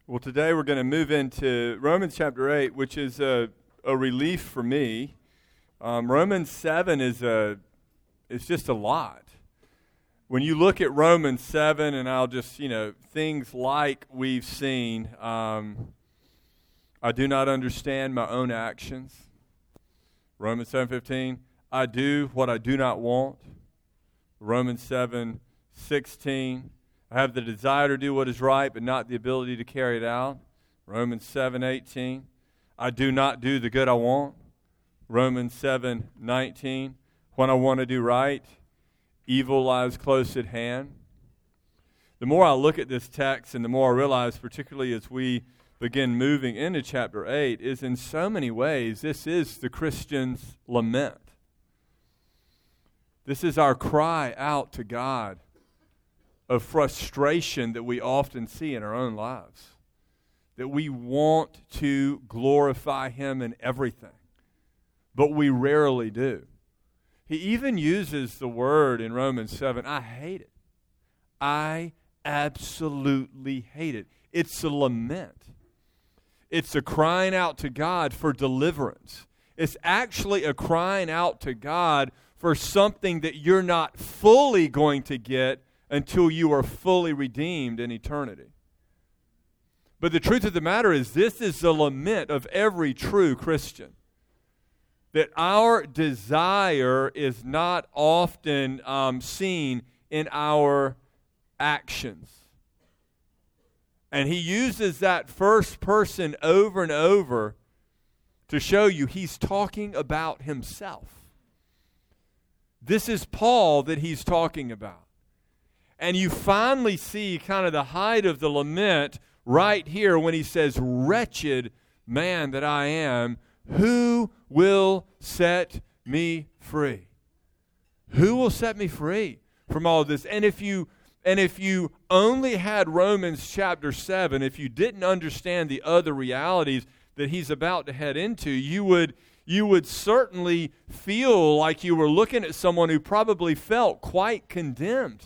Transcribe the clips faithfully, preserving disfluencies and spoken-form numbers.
Well, today we're going to move into Romans chapter eight, which is a, a relief for me. Um, Romans seven is a it's just a lot. When you look at Romans seven, and I'll just, you know, things like we've seen, um, I do not understand my own actions. Romans seven fifteen, I do what I do not want. Romans seven sixteen, I have the desire to do what is right, but not the ability to carry it out. Romans seven eighteen, I do not do the good I want. Romans seven nineteen, when I want to do right, evil lies close at hand. The more I look at this text and the more I realize, particularly as we begin moving into chapter eight, is in so many ways this is the Christian's lament. This is our cry out to God of frustration that we often see in our own lives. That we want to glorify Him in everything, but we rarely do. He even uses the word in Romans seven, I hate it. I absolutely hate it. It's a lament. It's a crying out to God for deliverance. It's actually a crying out to God for something that you're not fully going to get until you are fully redeemed in eternity. But the truth of the matter is, this is the lament of every true Christian. That our desire is not often um, seen in our actions. And he uses that first person over and over to show you he's talking about himself. This is Paul that he's talking about. And you finally see kind of the height of the lament right here when he says, wretched man that I am, who will set me free? Who will set me free from all this? And if you and if you only had Romans chapter seven, if you didn't understand the other realities that he's about to head into, you would you would certainly feel like you were looking at someone who probably felt quite condemned.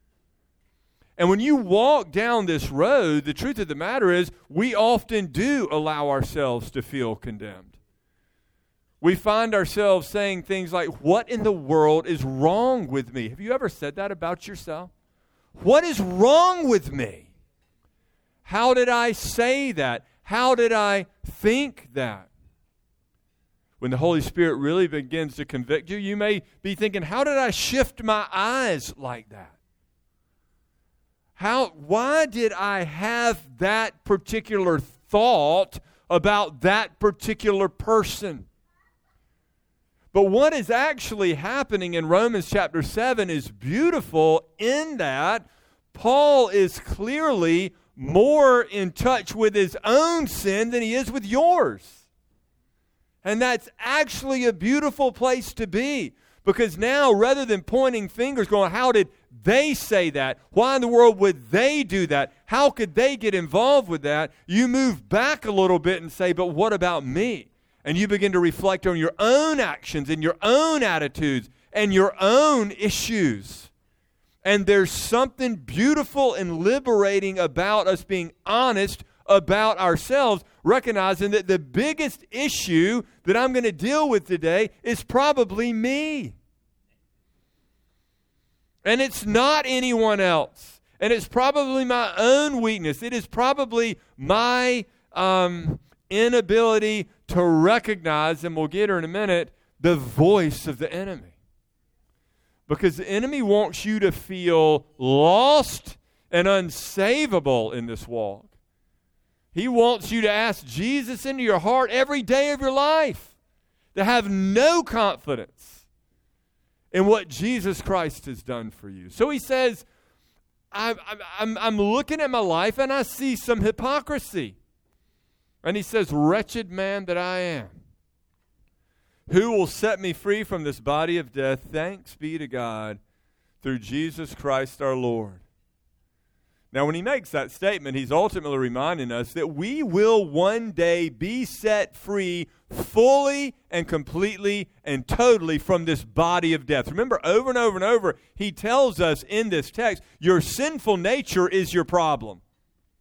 And when you walk down this road, the truth of the matter is we often do allow ourselves to feel condemned. We find ourselves saying things like, what in the world is wrong with me? Have you ever said that about yourself? What is wrong with me? How did I say that? How did I think that? When the Holy Spirit really begins to convict you, you may be thinking, how did I shift my eyes like that? How? Why did I have that particular thought about that particular person? But what is actually happening in Romans chapter seven is beautiful in that Paul is clearly more in touch with his own sin than he is with yours. And that's actually a beautiful place to be. Because now, rather than pointing fingers, going, how did they say that? Why in the world would they do that? How could they get involved with that? You move back a little bit and say, but what about me? And you begin to reflect on your own actions and your own attitudes and your own issues. And there's something beautiful and liberating about us being honest about ourselves, recognizing that the biggest issue that I'm going to deal with today is probably me. And it's not anyone else. And it's probably my own weakness. It is probably my um, inability to recognize, and we'll get her in a minute, the voice of the enemy. Because the enemy wants you to feel lost and unsavable in this walk. He wants you to ask Jesus into your heart every day of your life, to have no confidence in what Jesus Christ has done for you. So he says, I'm, I'm, I'm looking at my life and I see some hypocrisy. And he says, wretched man that I am, who will set me free from this body of death? Thanks be to God through Jesus Christ our Lord. Now, when he makes that statement, he's ultimately reminding us that we will one day be set free fully and completely and totally from this body of death. Remember, over and over and over, he tells us in this text, your sinful nature is your problem.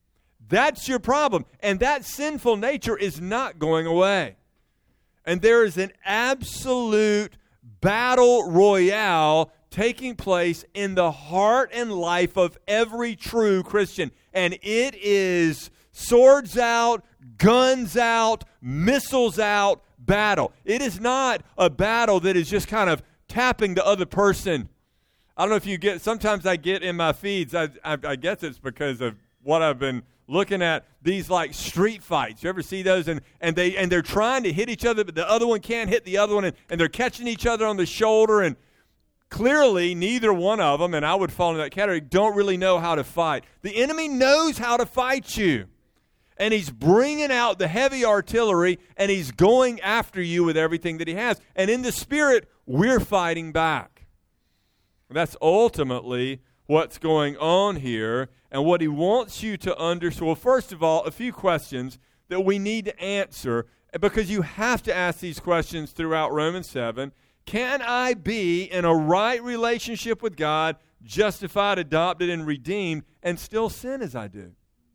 That's your problem. And that sinful nature is not going away. And there is an absolute battle royale taking place in the heart and life of every true Christian. And it is swords out, guns out, missiles out battle. It is not a battle that is just kind of tapping the other person. I don't know if you get, sometimes I get in my feeds, I, I, I guess it's because of what I've been looking at, these like street fights. You ever see those? And, and, they, and they're trying to hit each other, but the other one can't hit the other one, and, and they're catching each other on the shoulder, and clearly neither one of them, and I would fall in that category, don't really know how to fight. The enemy knows how to fight you. And he's bringing out the heavy artillery, and he's going after you with everything that he has. And in the spirit, we're fighting back. That's ultimately what's going on here, and what he wants you to understand. Well, first of all, a few questions that we need to answer, because you have to ask these questions throughout Romans seven. Can I be in a right relationship with God, justified, adopted, and redeemed, and still sin as I do?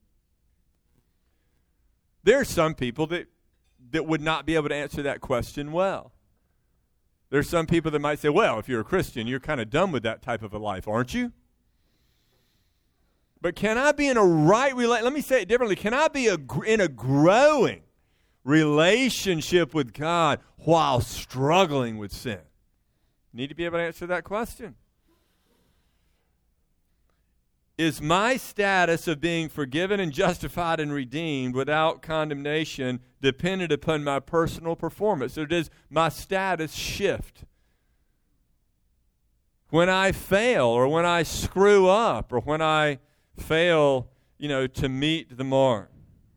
There are some people that, that would not be able to answer that question well. There's some people that might say, well, if you're a Christian, you're kind of done with that type of a life, aren't you? But can I be in a right relationship? Let me say it differently. Can I be a, in a growing relationship with God while struggling with sin? You need to be able to answer that question. Is my status of being forgiven and justified and redeemed without condemnation dependent upon my personal performance? Or does my status shift when I fail, or when I screw up, or when I fail, you know, to meet the mark?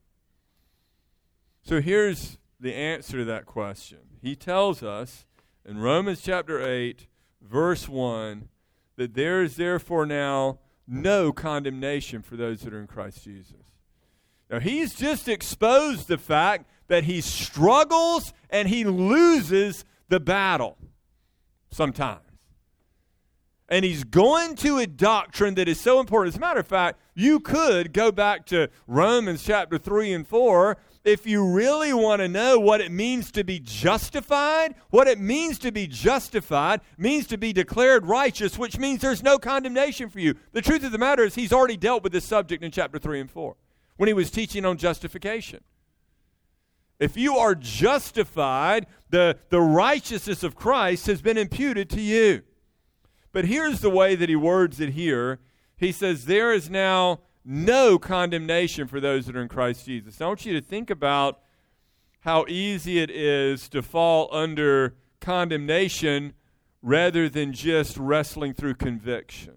So here's the answer to that question. He tells us in Romans chapter eight, verse one, that there is therefore now no condemnation for those that are in Christ Jesus. Now, he's just exposed the fact that he struggles and he loses the battle sometimes. And he's going to a doctrine that is so important. As a matter of fact, you could go back to Romans chapter three and four if you really want to know what it means to be justified. What it means to be justified means to be declared righteous, which means there's no condemnation for you. The truth of the matter is he's already dealt with this subject in chapter three and four when he was teaching on justification. If you are justified, the, the righteousness of Christ has been imputed to you. But here's the way that he words it here. He says, there is now no condemnation for those that are in Christ Jesus. Now, I want you to think about how easy it is to fall under condemnation rather than just wrestling through conviction.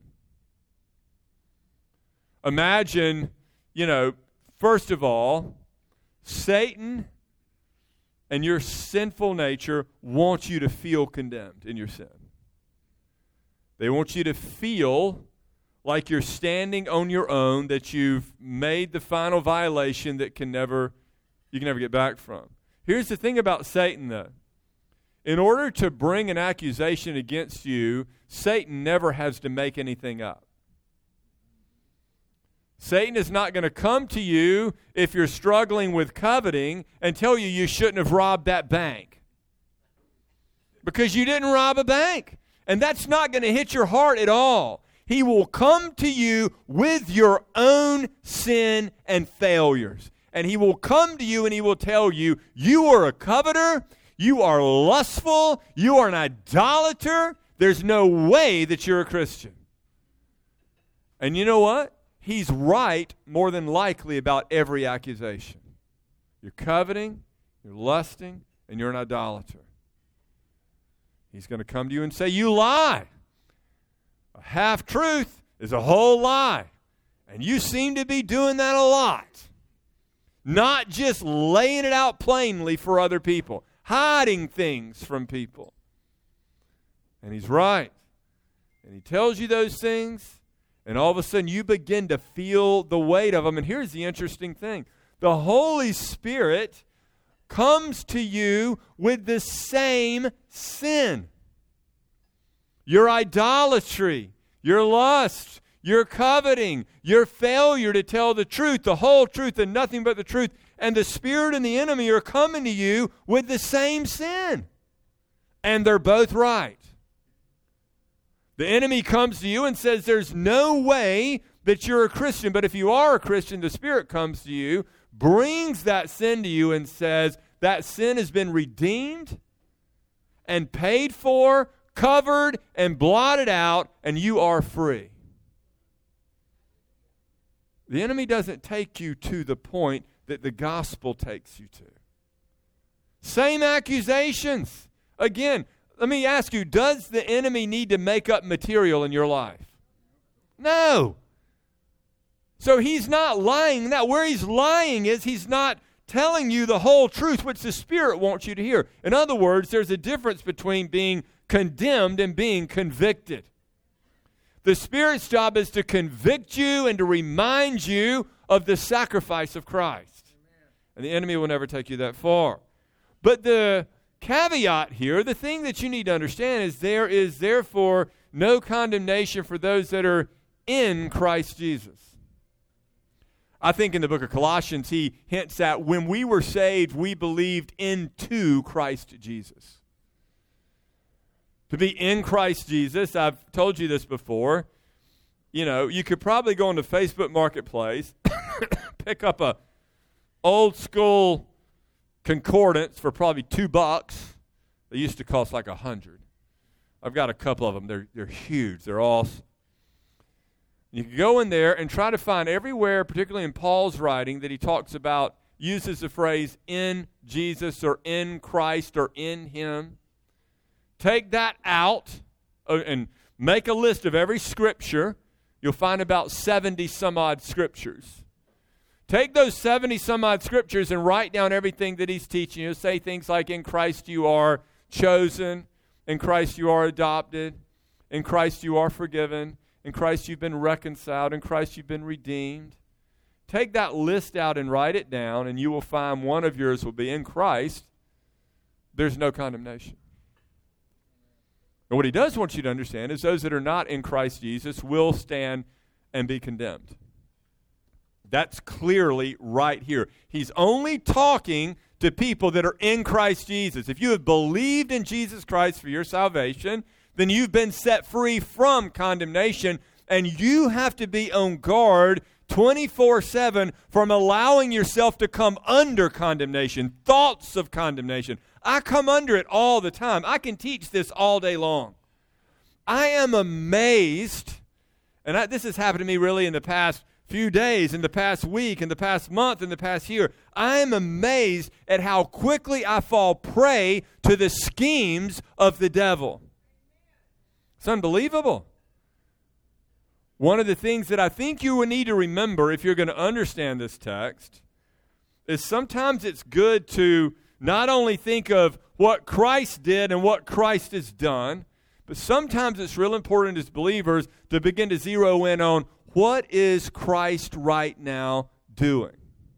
Imagine, you know, first of all, Satan and your sinful nature want you to feel condemned in your sin. They want you to feel like you're standing on your own, that you've made the final violation that can never, you can never get back from. Here's the thing about Satan, though. In order to bring an accusation against you, Satan never has to make anything up. Satan is not going to come to you if you're struggling with coveting and tell you you shouldn't have robbed that bank, because you didn't rob a bank. And that's not going to hit your heart at all. He will come to you with your own sin and failures. And he will come to you and he will tell you, you are a coveter, you are lustful, you are an idolater. There's no way that you're a Christian. And you know what? He's right more than likely about every accusation. You're coveting, you're lusting, and you're an idolater. He's going to come to you and say, you lie. A half-truth is a whole lie. And you seem to be doing that a lot. Not just laying it out plainly for other people. Hiding things from people. And he's right. And he tells you those things, and all of a sudden you begin to feel the weight of them. And here's the interesting thing. The Holy Spirit comes to you with the same sin. Your idolatry, your lust, your coveting, your failure to tell the truth, the whole truth and nothing but the truth, and the Spirit and the enemy are coming to you with the same sin. And they're both right. The enemy comes to you and says there's no way that you're a Christian, but if you are a Christian, the Spirit comes to you, brings that sin to you and says that sin has been redeemed and paid for, covered and blotted out, and you are free. The enemy doesn't take you to the point that the gospel takes you to. Same accusations. Again, let me ask you, does the enemy need to make up material in your life? No. So he's not lying. That where he's lying is he's not telling you the whole truth, which the Spirit wants you to hear. In other words, there's a difference between being condemned and being convicted. The Spirit's job is to convict you and to remind you of the sacrifice of Christ. And the enemy will never take you that far. But the caveat here, the thing that you need to understand is there is therefore no condemnation for those that are in Christ Jesus. I think in the book of Colossians, he hints at when we were saved, we believed into Christ Jesus. To be in Christ Jesus, I've told you this before, you know, you could probably go into Facebook Marketplace, pick up a old school concordance for probably two bucks. They used to cost like a hundred. I've got a couple of them. They're, they're huge. They're awesome. You can go in there and try to find everywhere, particularly in Paul's writing, that he talks about, uses the phrase in Jesus or in Christ or in him. Take that out and make a list of every scripture. You'll find about seventy some odd scriptures. Take those seventy some odd scriptures and write down everything that he's teaching you. Say things like, in Christ you are chosen, in Christ you are adopted, in Christ you are forgiven, in Christ you've been reconciled, in Christ you've been redeemed. Take that list out and write it down, and you will find one of yours will be, in Christ, there's no condemnation. And what he does want you to understand is those that are not in Christ Jesus will stand and be condemned. That's clearly right here. He's only talking to people that are in Christ Jesus. If you have believed in Jesus Christ for your salvation, then you've been set free from condemnation, and you have to be on guard twenty-four seven from allowing yourself to come under condemnation, thoughts of condemnation. I come under it all the time. I can teach this all day long. I am amazed, and I, this has happened to me really in the past few days, in the past week, in the past month, in the past year. I am amazed at how quickly I fall prey to the schemes of the devil. It's unbelievable. One of the things that I think you will need to remember if you're going to understand this text is sometimes it's good to not only think of what Christ did and what Christ has done, but sometimes it's real important as believers to begin to zero in on what is Christ right now doing.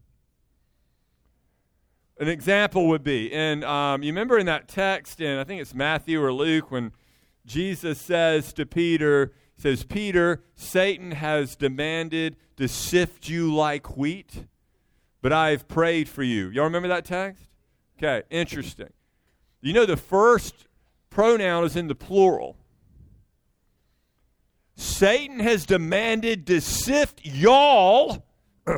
An example would be, and um, you remember in that text, in I think it's Matthew or Luke, when Jesus says to Peter, he says, Peter, Satan has demanded to sift you like wheat, but I have prayed for you. Y'all remember that text? Okay, interesting. You know the first pronoun is in the plural. Satan has demanded to sift y'all.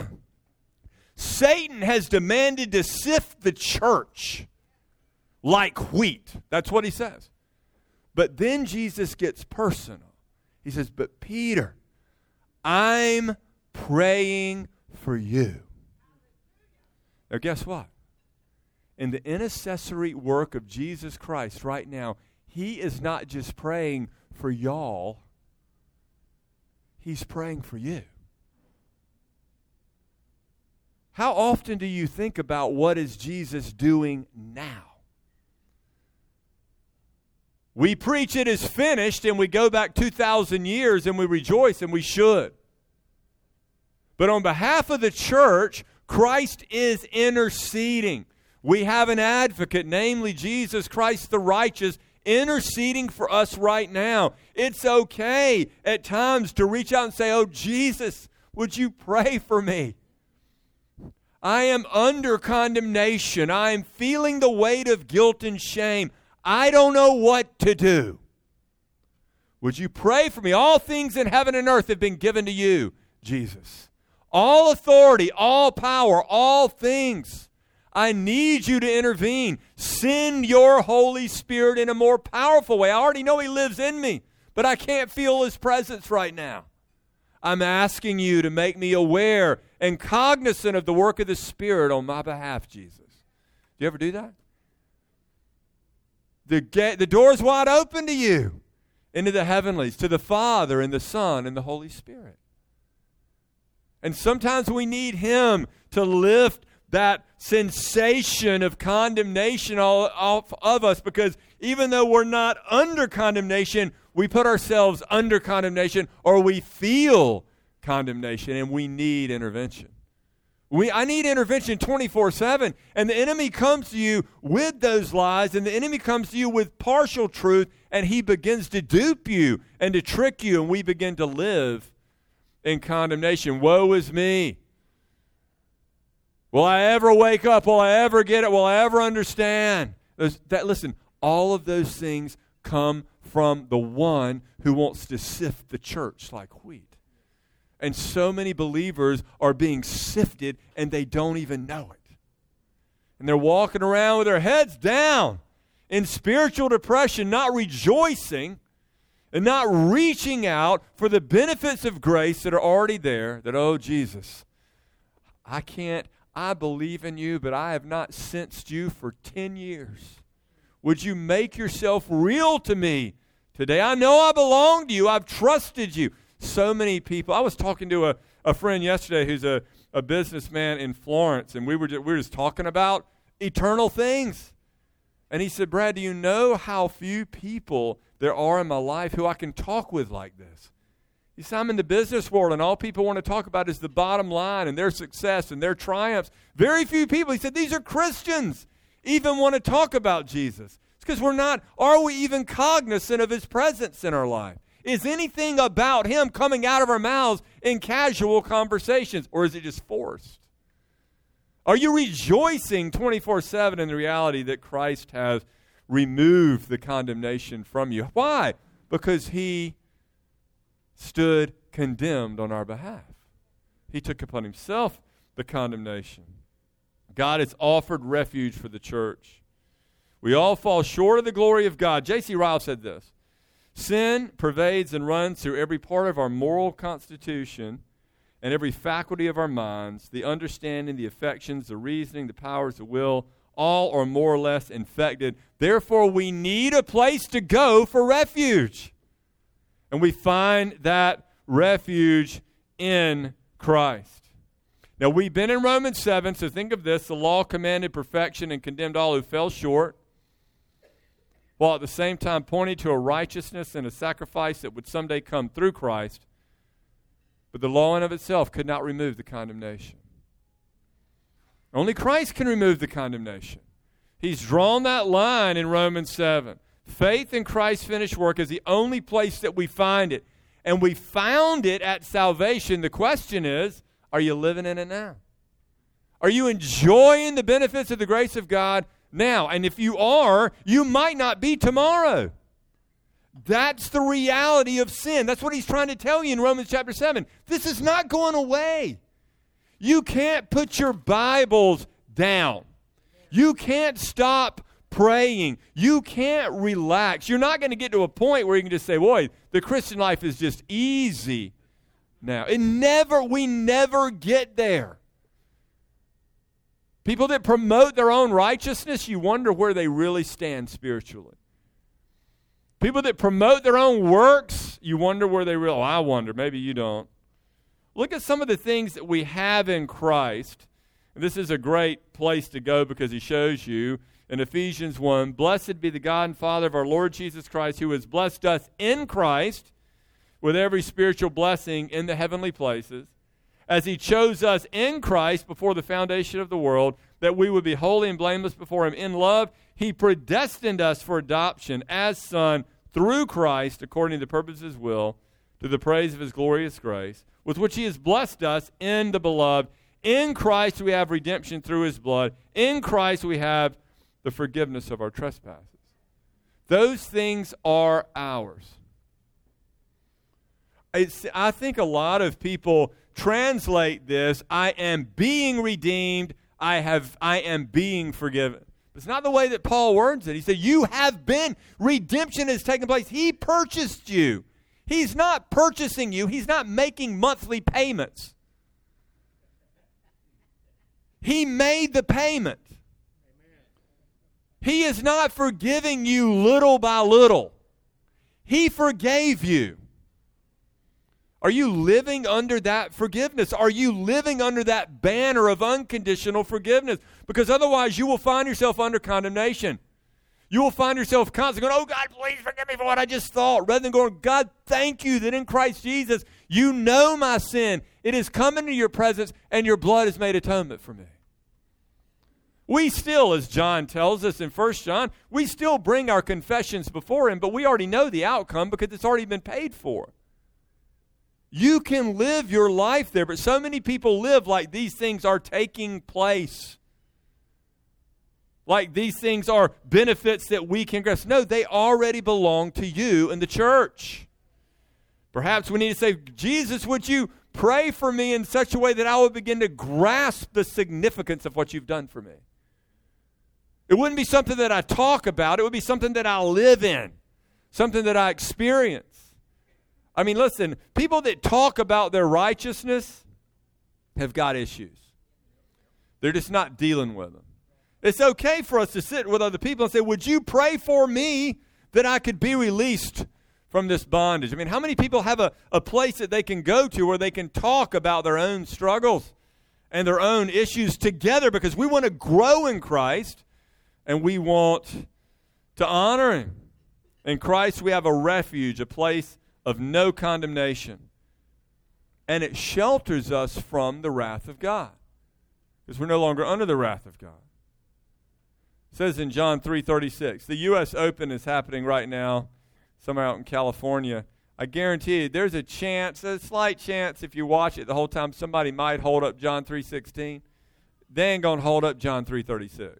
Satan has demanded to sift the church like wheat. That's what he says. But then Jesus gets personal. He says, but Peter, I'm praying for you. Now guess what? In the intercessory work of Jesus Christ right now, he is not just praying for y'all. He's praying for you. How often do you think about what is Jesus doing now? We preach it is finished and we go back two thousand years and we rejoice, and we should. But on behalf of the church, Christ is interceding. We have an advocate, namely Jesus Christ the righteous, interceding for us right now. It's okay at times to reach out and say, oh, Jesus, would you pray for me? I am under condemnation. I am feeling the weight of guilt and shame. I don't know what to do. Would you pray for me? All things in heaven and earth have been given to you, Jesus. All authority, all power, all things. I need you to intervene. Send your Holy Spirit in a more powerful way. I already know He lives in me, but I can't feel His presence right now. I'm asking you to make me aware and cognizant of the work of the Spirit on my behalf, Jesus. Do you ever do that? The, gate, the door is wide open to you into the heavenlies, to the Father and the Son and the Holy Spirit. And sometimes we need Him to lift that sensation of condemnation all, off of us, because even though we're not under condemnation, we put ourselves under condemnation, or we feel condemnation, and we need intervention. We, I need intervention twenty-four seven, and the enemy comes to you with those lies, and the enemy comes to you with partial truth, and he begins to dupe you and to trick you, and we begin to live in condemnation. Woe is me. Will I ever wake up? Will I ever get it? Will I ever understand? Those, that, listen, all of those things come from the one who wants to sift the church like wheat. And so many believers are being sifted and they don't even know it. And they're walking around with their heads down in spiritual depression, not rejoicing and not reaching out for the benefits of grace that are already there. That, oh, Jesus, I can't, I believe in you, but I have not sensed you for ten years. Would you make yourself real to me today? I know I belong to you. I've trusted you. So many people. I was talking to a, a friend yesterday who's a, a businessman in Florence, and we were, just, we were just talking about eternal things. And he said, Brad, do you know how few people there are in my life who I can talk with like this? He said, I'm in the business world, and all people want to talk about is the bottom line and their success and their triumphs. Very few people, he said, these are Christians, even want to talk about Jesus. It's because we're not, are we even cognizant of His presence in our life? Is anything about Him coming out of our mouths in casual conversations, or is it just forced? Are you rejoicing twenty-four seven in the reality that Christ has removed the condemnation from you? Why? Because He stood condemned on our behalf. He took upon Himself the condemnation. God has offered refuge for the church. We all fall short of the glory of God. J C Ryle said this: sin pervades and runs through every part of our moral constitution and every faculty of our minds. The understanding, the affections, the reasoning, the powers of will, all are more or less infected. Therefore, we need a place to go for refuge. And we find that refuge in Christ. Now, we've been in Romans seven, so think of this. The law commanded perfection and condemned all who fell short, while at the same time pointing to a righteousness and a sacrifice that would someday come through Christ. But the law in of itself could not remove the condemnation. Only Christ can remove the condemnation. He's drawn that line in Romans seven. Faith in Christ's finished work is the only place that we find it. And we found it at salvation. The question is, are you living in it now? Are you enjoying the benefits of the grace of God now? And if you are, you might not be tomorrow. That's the reality of sin. That's what he's trying to tell you in Romans chapter seven. This is not going away. You can't put your Bibles down. You can't stop praying. You can't relax. You're not going to get to a point where you can just say, boy, the Christian life is just easy now. It never, we never get there. People that promote their own righteousness, you wonder where they really stand spiritually. People that promote their own works, you wonder where they really, oh, I wonder, maybe you don't. Look at some of the things that we have in Christ. And this is a great place to go because he shows you in Ephesians one, blessed be the God and Father of our Lord Jesus Christ, who has blessed us in Christ with every spiritual blessing in the heavenly places, as he chose us in Christ before the foundation of the world, that we would be holy and blameless before him. In love, he predestined us for adoption as son through Christ, according to the purpose of his will, to the praise of his glorious grace, with which he has blessed us in the beloved. In Christ we have redemption through his blood. In Christ we have the forgiveness of our trespasses. Those things are ours. It's, I think a lot of people translate this, I am being redeemed, I have, I am being forgiven. It's not the way that Paul words it. He said, you have been, redemption has taken place. He purchased you. He's not purchasing you. He's not making monthly payments. He made the payment. He is not forgiving you little by little. He forgave you. Are you living under that forgiveness? Are you living under that banner of unconditional forgiveness? Because otherwise you will find yourself under condemnation. You will find yourself constantly going, oh God, please forgive me for what I just thought. Rather than going, God, thank you that in Christ Jesus, you know my sin. It has come into your presence and your blood has made atonement for me. We still, as John tells us in First John, we still bring our confessions before him, but we already know the outcome because it's already been paid for. You can live your life there, but so many people live like these things are taking place. Like these things are benefits that we can grasp. No, they already belong to you in the church. Perhaps we need to say, Jesus, would you pray for me in such a way that I will begin to grasp the significance of what you've done for me? It wouldn't be something that I talk about. It would be something that I live in, something that I experience. I mean, listen, people that talk about their righteousness have got issues. They're just not dealing with them. It's okay for us to sit with other people and say, would you pray for me that I could be released from this bondage? I mean, how many people have a, a place that they can go to where they can talk about their own struggles and their own issues together because we want to grow in Christ and we want to honor him. In Christ we have a refuge, a place of no condemnation. And it shelters us from the wrath of God because we're no longer under the wrath of God. It says in John three thirty-six, the U S Open is happening right now, somewhere out in California. I guarantee you there's a chance, a slight chance if you watch it the whole time, somebody might hold up John three sixteen. They ain't going to hold up John three thirty-six.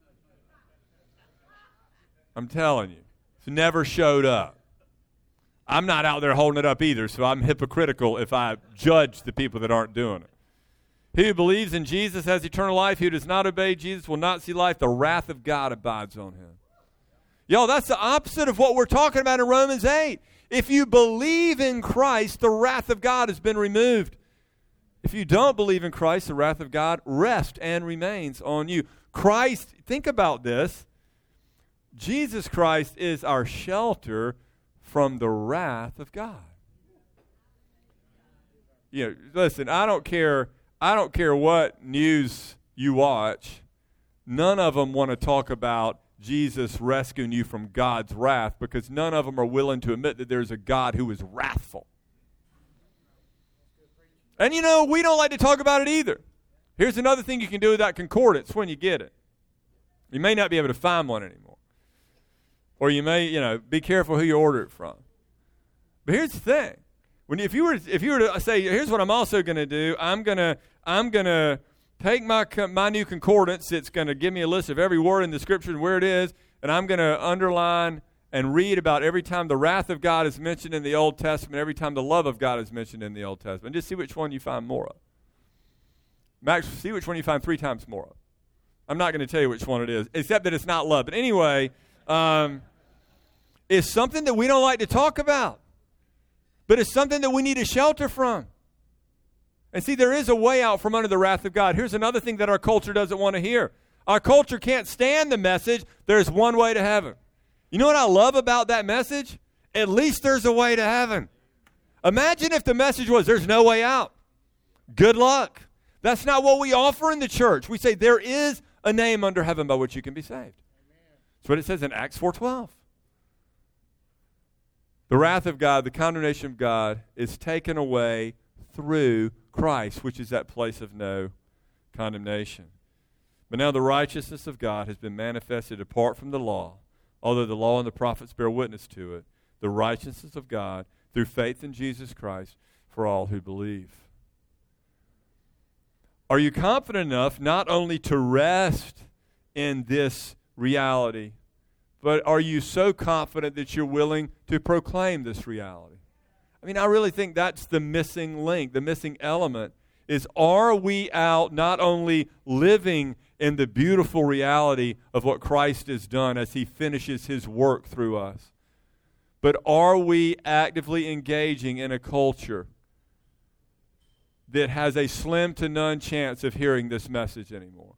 I'm telling you. It's never showed up. I'm not out there holding it up either, so I'm hypocritical if I judge the people that aren't doing it. He who believes in Jesus has eternal life. He who does not obey Jesus will not see life. The wrath of God abides on him. Y'all, that's the opposite of what we're talking about in Romans eight. If you believe in Christ, the wrath of God has been removed. If you don't believe in Christ, the wrath of God rests and remains on you. Christ, think about this. Jesus Christ is our shelter from the wrath of God. You know, listen, I don't care, I don't care what news you watch. None of them want to talk about Jesus rescuing you from God's wrath because none of them are willing to admit that there's a God who is wrathful. And you know, we don't like to talk about it either. Here's another thing you can do with that concordance when you get it. You may not be able to find one anymore. Or you may, you know, be careful who you order it from. But here's the thing. When if you were if you were to say, here's what I'm also going to do, I'm going to I'm going to take my my new concordance. It's going to give me a list of every word in the scripture and where it is, and I'm going to underline and read about every time the wrath of God is mentioned in the Old Testament, every time the love of God is mentioned in the Old Testament. Just see which one you find more of. Max, see which one you find three times more of. I'm not going to tell you which one it is, except that it's not love. But anyway, um, it's something that we don't like to talk about. But it's something that we need to shelter from. And see, there is a way out from under the wrath of God. Here's another thing that our culture doesn't want to hear. Our culture can't stand the message, there's one way to heaven. You know what I love about that message? At least there's a way to heaven. Imagine if the message was, there's no way out. Good luck. That's not what we offer in the church. We say there is a name under heaven by which you can be saved. That's what it says in Acts four twelve. The wrath of God, the condemnation of God, is taken away through Christ, which is that place of no condemnation. But now the righteousness of God has been manifested apart from the law, although the law and the prophets bear witness to it, the righteousness of God through faith in Jesus Christ for all who believe. Are you confident enough not only to rest in this reality, but are you so confident that you're willing to proclaim this reality? I mean, I really think that's the missing link, the missing element, is are we out not only living in the beautiful reality of what Christ has done as he finishes his work through us, but are we actively engaging in a culture that has a slim to none chance of hearing this message anymore?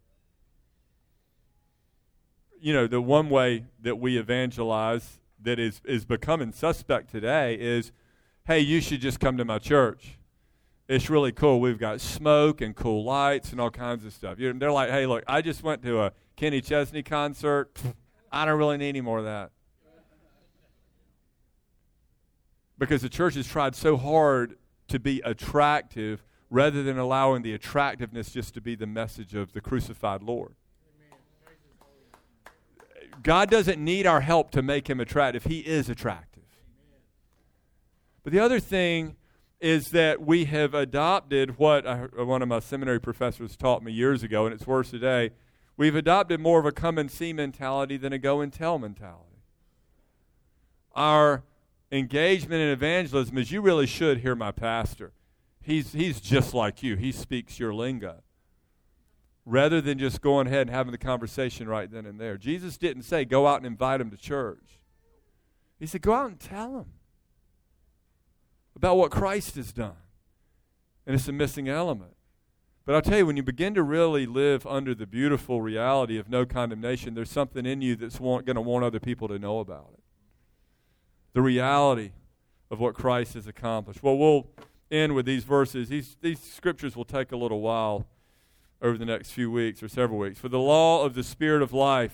You know, the one way that we evangelize that is, is becoming suspect today is, hey, you should just come to my church. It's really cool. We've got smoke and cool lights and all kinds of stuff. You're, they're like, hey, look, I just went to a Kenny Chesney concert. I don't really need any more of that. Because the church has tried so hard to be attractive rather than allowing the attractiveness just to be the message of the crucified Lord. God doesn't need our help to make him attractive. He is attractive. But the other thing is that we have adopted what I, one of my seminary professors taught me years ago, and it's worse today. We've adopted more of a come and see mentality than a go and tell mentality. Our engagement in evangelism is, you really should hear my pastor. He's, he's just like you. He speaks your lingo. Rather than just going ahead and having the conversation right then and there. Jesus didn't say, go out and invite him to church. He said, go out and tell him about what Christ has done. And it's a missing element. But I'll tell you, when you begin to really live under the beautiful reality of no condemnation, there's something in you that's going to want other people to know about it. The reality of what Christ has accomplished. Well, we'll end with these verses. These, these scriptures will take a little while over the next few weeks or several weeks. For the law of the Spirit of life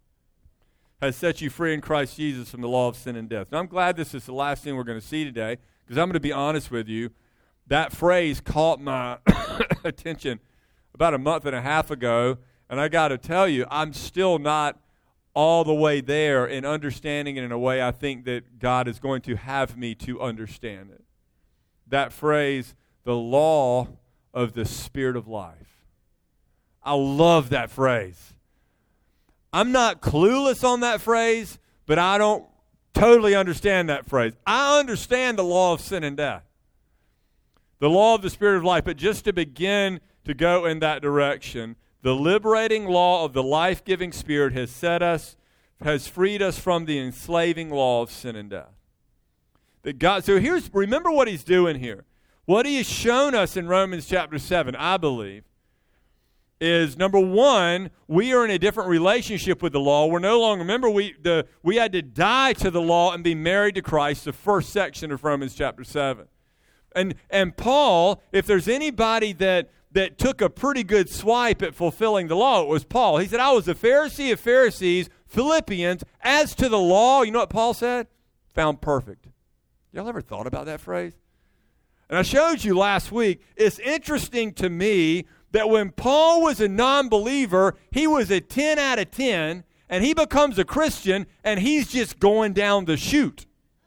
has set you free in Christ Jesus from the law of sin and death. Now, I'm glad this is the last thing we're going to see today, because I'm going to be honest with you. That phrase caught my attention about a month and a half ago, and I got to tell you, I'm still not all the way there in understanding it in a way I think that God is going to have me to understand it. That phrase, the law of the Spirit of life. I love that phrase. I'm not clueless on that phrase, but I don't totally understand that phrase. I understand the law of sin and death, the law of the Spirit of life, but just to begin to go in that direction, the liberating law of the life-giving Spirit has set us, has freed us from the enslaving law of sin and death. That God, so here's, remember what he's doing here. What he has shown us in Romans chapter seven, I believe, is, number one, we are in a different relationship with the law. We're no longer, remember, we the we had to die to the law and be married to Christ, the first section of Romans chapter seven. And and Paul, if there's anybody that, that took a pretty good swipe at fulfilling the law, it was Paul. He said, I was a Pharisee of Pharisees, Philippians, as to the law, you know what Paul said? Found perfect. Y'all ever thought about that phrase? And I showed you last week, it's interesting to me that when Paul was a non-believer, he was a ten out of ten, and he becomes a Christian, and he's just going down the chute.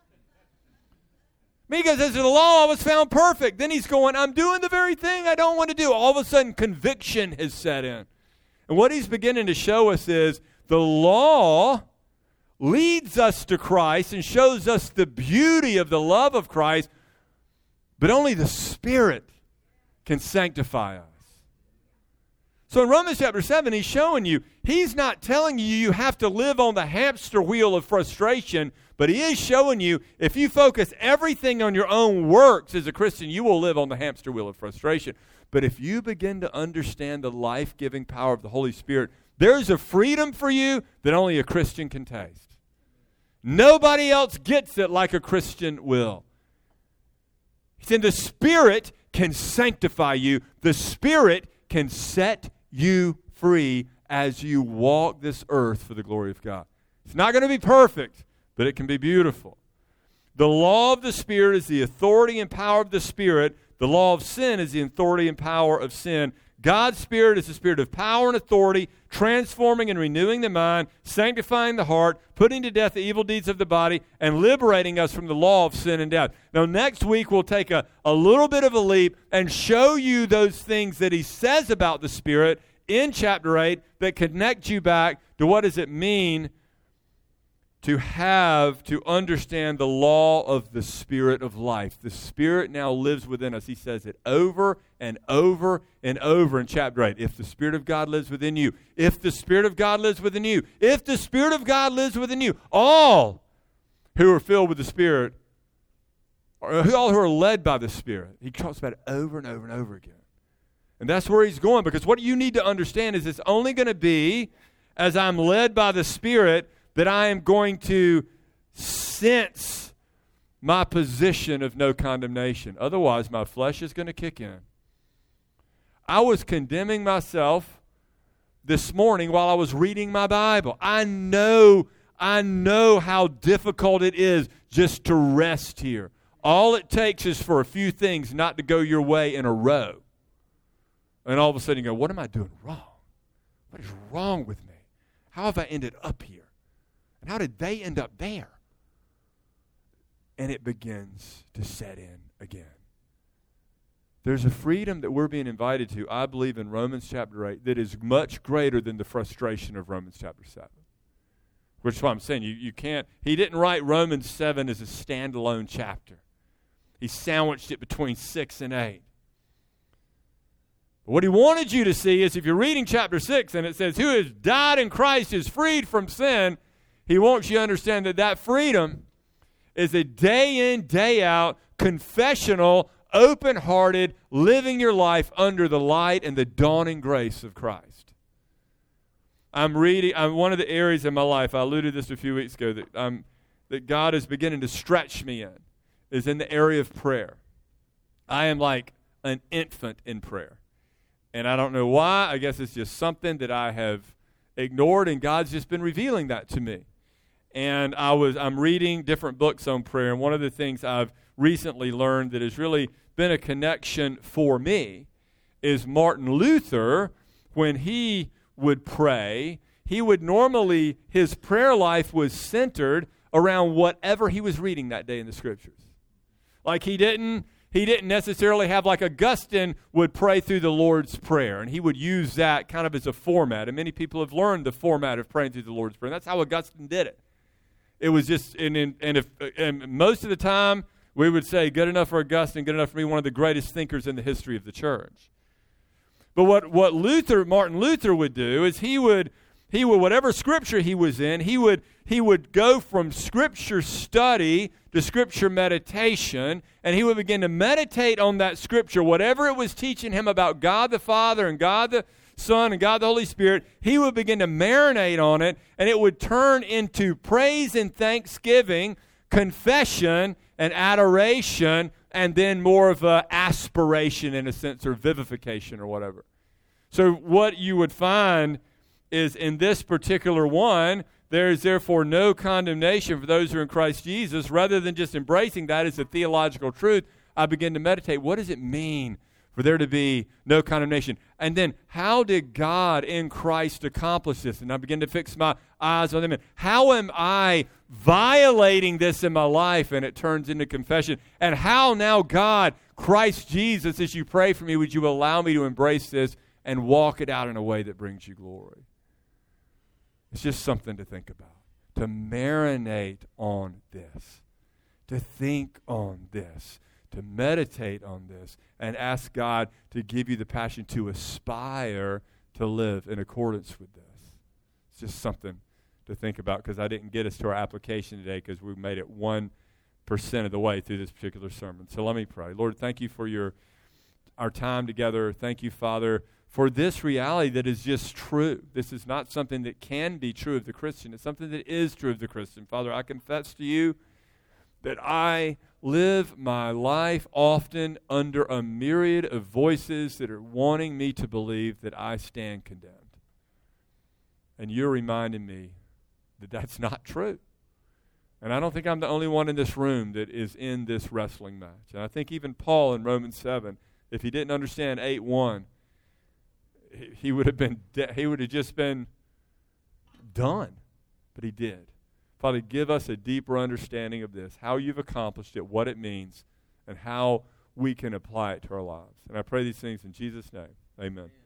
Because as to the law, I was found perfect. Then he's going, I'm doing the very thing I don't want to do. All of a sudden, conviction has set in. And what he's beginning to show us is the law leads us to Christ and shows us the beauty of the love of Christ, but only the Spirit can sanctify us. So in Romans chapter seven, he's showing you, he's not telling you you have to live on the hamster wheel of frustration, but he is showing you if you focus everything on your own works as a Christian, you will live on the hamster wheel of frustration. But if you begin to understand the life-giving power of the Holy Spirit, there's a freedom for you that only a Christian can taste. Nobody else gets it like a Christian will. He said the Spirit can sanctify you. The Spirit can set you free as you walk this earth for the glory of God. It's not going to be perfect, but it can be beautiful. The law of the Spirit is the authority and power of the Spirit. The law of sin is the authority and power of sin. God's Spirit is the Spirit of power and authority, transforming and renewing the mind, sanctifying the heart, putting to death the evil deeds of the body, and liberating us from the law of sin and death. Now, next week, we'll take a, a little bit of a leap and show you those things that he says about the Spirit in chapter eight that connect you back to what does it mean to have, to understand the law of the Spirit of life. The Spirit now lives within us. He says it over and over and over in chapter eight. If the Spirit of God lives within you, if the Spirit of God lives within you, if the Spirit of God lives within you, all who are filled with the Spirit, or all who are led by the Spirit. He talks about it over and over and over again. And that's where he's going, because what you need to understand is it's only going to be as I'm led by the Spirit that I am going to sense my position of no condemnation. Otherwise, my flesh is going to kick in. I was condemning myself this morning while I was reading my Bible. I know, I know how difficult it is just to rest here. All it takes is for a few things not to go your way in a row. And all of a sudden you go, what am I doing wrong? What is wrong with me? How have I ended up here? And how did they end up there? And it begins to set in again. There's a freedom that we're being invited to, I believe, in Romans chapter eight that is much greater than the frustration of Romans chapter seven. Which is why I'm saying you, you can't, he didn't write Romans seven as a standalone chapter. He sandwiched it between six and eight. What he wanted you to see is if you're reading chapter six and it says, who has died in Christ is freed from sin, he wants you to understand that that freedom is a day in, day out, confessional, open-hearted, living your life under the light and the dawning grace of Christ. I'm reading, I'm one of the areas in my life, I alluded to this a few weeks ago, that, um, that God is beginning to stretch me in, is in the area of prayer. I am like an infant in prayer. And I don't know why. I guess it's just something that I have ignored, and God's just been revealing that to me. And I was I'm reading different books on prayer, and one of the things I've recently learned that has really been a connection for me is Martin Luther, when he would pray, he would normally, his prayer life was centered around whatever he was reading that day in the Scriptures. Like he didn't He didn't necessarily have, like Augustine would pray through the Lord's Prayer, and he would use that kind of as a format. And many people have learned the format of praying through the Lord's Prayer. And that's how Augustine did it. It was just, and, and, and, if, and most of the time, we would say, good enough for Augustine, good enough for me, one of the greatest thinkers in the history of the church. But what, what Luther, Martin Luther would do is he would, he would, whatever scripture he was in, he would, he would go from scripture study to scripture meditation, and he would begin to meditate on that scripture, whatever it was teaching him about God the Father and God the Son and God the Holy Spirit, he would begin to marinate on it, and it would turn into praise and thanksgiving, confession and adoration, and then more of an aspiration in a sense, or vivification or whatever. So what you would find is in this particular one, there is therefore no condemnation for those who are in Christ Jesus. Rather than just embracing that as a theological truth, I begin to meditate, what does it mean for there to be no condemnation? And then, how did God in Christ accomplish this? And I begin to fix my eyes on Him. And how am I violating this in my life? And it turns into confession. And how now, God, Christ Jesus, as you pray for me, would you allow me to embrace this and walk it out in a way that brings you glory? It's just something to think about, to marinate on this, to think on this, to meditate on this, and ask God to give you the passion to aspire to live in accordance with this. It's just something to think about, because I didn't get us to our application today because we made it one percent of the way through this particular sermon. So let me pray. Lord, thank you for your our time together. Thank you, Father, for this reality that is just true. This is not something that can be true of the Christian. It's something that is true of the Christian. Father, I confess to you that I live my life often under a myriad of voices that are wanting me to believe that I stand condemned. And you're reminding me that that's not true. And I don't think I'm the only one in this room that is in this wrestling match. And I think even Paul in Romans seven, if he didn't understand eight one, he would have been de- he would have just been done, but he did. Father, give us a deeper understanding of this, how you've accomplished it, what it means, and how we can apply it to our lives. And I pray these things in Jesus' name. Amen.